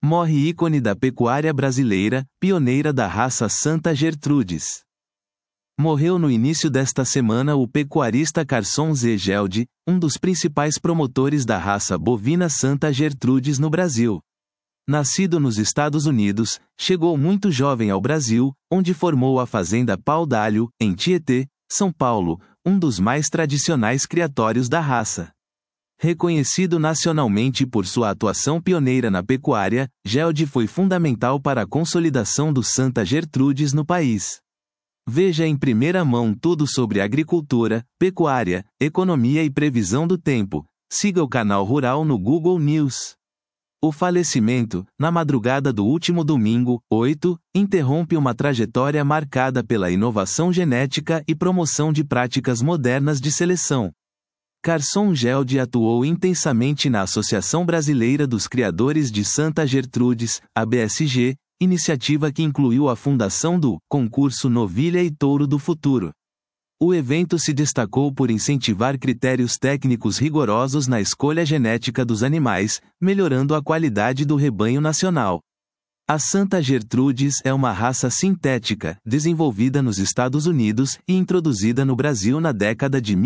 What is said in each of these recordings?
Morre ícone da pecuária brasileira, pioneira da raça Santa Gertrudes. Morreu no início desta semana o pecuarista Carson Z. Geldi, um dos principais promotores da raça bovina Santa Gertrudes no Brasil. Nascido nos Estados Unidos, chegou muito jovem ao Brasil, onde formou a fazenda Pau d'Alho, em Tietê, São Paulo, um dos mais tradicionais criatórios da raça. Reconhecido nacionalmente por sua atuação pioneira na pecuária, Geldi foi fundamental para a consolidação do Santa Gertrudes no país. Veja em primeira mão tudo sobre agricultura, pecuária, economia e previsão do tempo. Siga o canal Rural no Google News. O falecimento, na madrugada do último domingo, 8, interrompe uma trajetória marcada pela inovação genética e promoção de práticas modernas de seleção. Carson Geldi atuou intensamente na Associação Brasileira dos Criadores de Santa Gertrudes, ABSG, iniciativa que incluiu a fundação do Concurso Novilha e Touro do Futuro. O evento se destacou por incentivar critérios técnicos rigorosos na escolha genética dos animais, melhorando a qualidade do rebanho nacional. A Santa Gertrudes é uma raça sintética, desenvolvida nos Estados Unidos e introduzida no Brasil na década de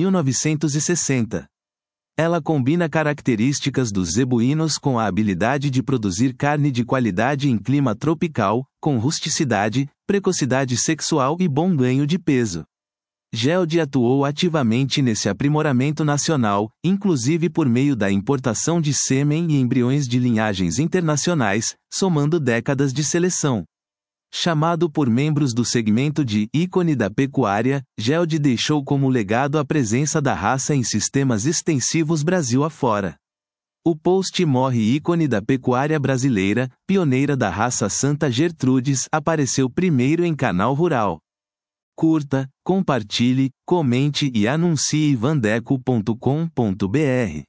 1960. Ela combina características dos zebuínos com a habilidade de produzir carne de qualidade em clima tropical, com rusticidade, precocidade sexual e bom ganho de peso. Geldi atuou ativamente nesse aprimoramento nacional, inclusive por meio da importação de sêmen e embriões de linhagens internacionais, somando décadas de seleção. Chamado por membros do segmento de ícone da pecuária, Geldi deixou como legado a presença da raça em sistemas extensivos Brasil afora. O post Morre ícone da pecuária brasileira, pioneira da raça Santa Gertrudes, apareceu primeiro em Canal Rural. Curta, compartilhe, comente e anuncie vandeco.com.br.